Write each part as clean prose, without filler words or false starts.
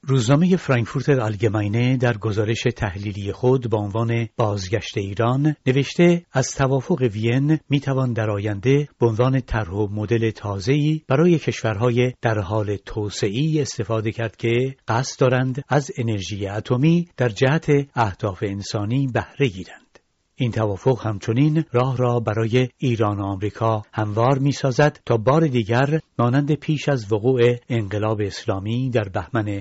روزنامه فرانکفورتر آلگماینه در گزارش تحلیلی خود با عنوان بازگشت ایران نوشته از توافق وین میتوان در آینده به عنوان طرح و مدل تازه‌ای برای کشورهای در حال توسعه استفاده کرد که قصد دارند از انرژی اتمی در جهت اهداف انسانی بهره گیرند. این توافق همچنین راه را برای ایران و آمریکا هموار می‌سازد تا بار دیگر مانند پیش از وقوع انقلاب اسلامی در بهمن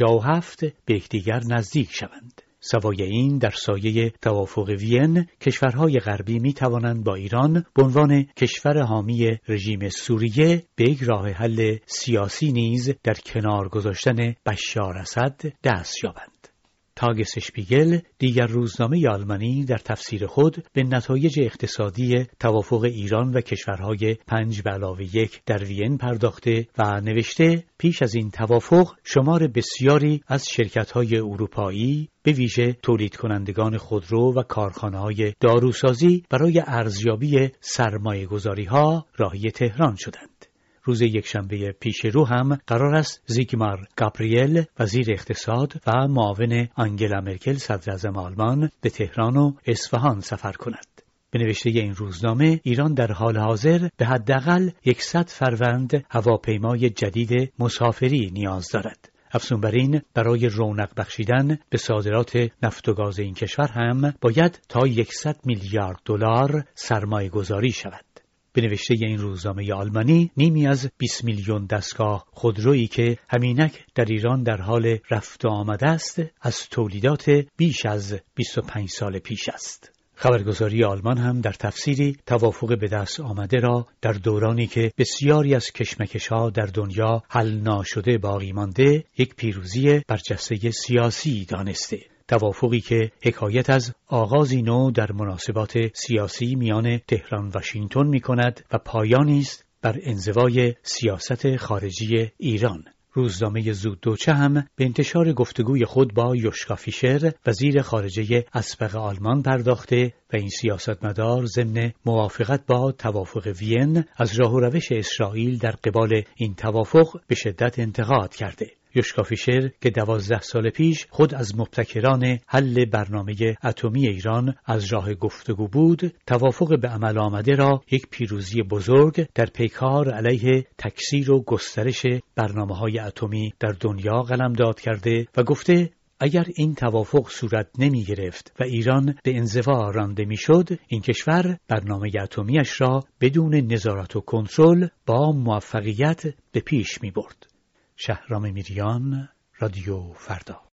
57 به یکدیگر نزدیک شوند. سوای این در سایه توافق وین کشورهای غربی می‌توانند با ایران به عنوان کشور حامی رژیم سوریه به یک راه حل سیاسی نیز در کنار گذاشتن بشار اسد دست یابند. تاگس اشپیگل دیگر روزنامه آلمانی در تفسیر خود به نتایج اقتصادی توافق ایران و کشورهای 5+1 در وین پرداخته و نوشته پیش از این توافق شمار بسیاری از شرکت‌های اروپایی به ویژه تولید کنندگان خودرو و کارخانه‌های داروسازی برای ارزیابی سرمایه‌گذاری‌ها راهی تهران شدند. روز یکشنبه پیش رو هم قرار است زیگمار گابریل وزیر اقتصاد و معاون آنگلا مرکل صدراعظم آلمان به تهران و اصفهان سفر کند. به نوشته این روزنامه ایران در حال حاضر به حداقل 100 فروند هواپیمای جدید مسافری نیاز دارد. افزون بر این برای رونق بخشیدن به صادرات نفت و گاز این کشور هم باید تا 100 میلیارد دلار سرمایه گذاری شود. به نوشته این روزنامه آلمانی نیمی از 20 میلیون دستگاه خودرویی که همینک در ایران در حال رفت و آمد است از تولیدات بیش از 25 سال پیش است. خبرگزاری آلمان هم در تفسیری توافق به دست آمده را در دورانی که بسیاری از کشمکش‌ها در دنیا حل ناشده باقی مانده یک پیروزی برجسته سیاسی دانسته. توافقی که حکایت از آغازی نو در مناسبات سیاسی میان تهران و واشنگتن می‌کند و پایانی است بر انزوای سیاست خارجی ایران. روزنامه زوددوچه هم به انتشار گفتگوی خود با یوشکا فیشر وزیر خارجه اسبق آلمان پرداخته و این سیاستمدار ضمن موافقت با توافق وین از راه و روش اسرائیل در قبال این توافق به شدت انتقاد کرده. یوشکا فیشر که 12 سال پیش خود از مبتکران حل برنامه اتمی ایران از راه گفتگو بود، توافق به عمل آمده را یک پیروزی بزرگ در پیکار علیه تکثیر و گسترش برنامه‌های اتمی در دنیا قلمداد کرده و گفته اگر این توافق صورت نمی گرفت و ایران به انزوا رانده می شد، این کشور برنامه اتمیش را بدون نظارت و کنترل با موفقیت به پیش می برد. شهرام میریان، رادیو فردا.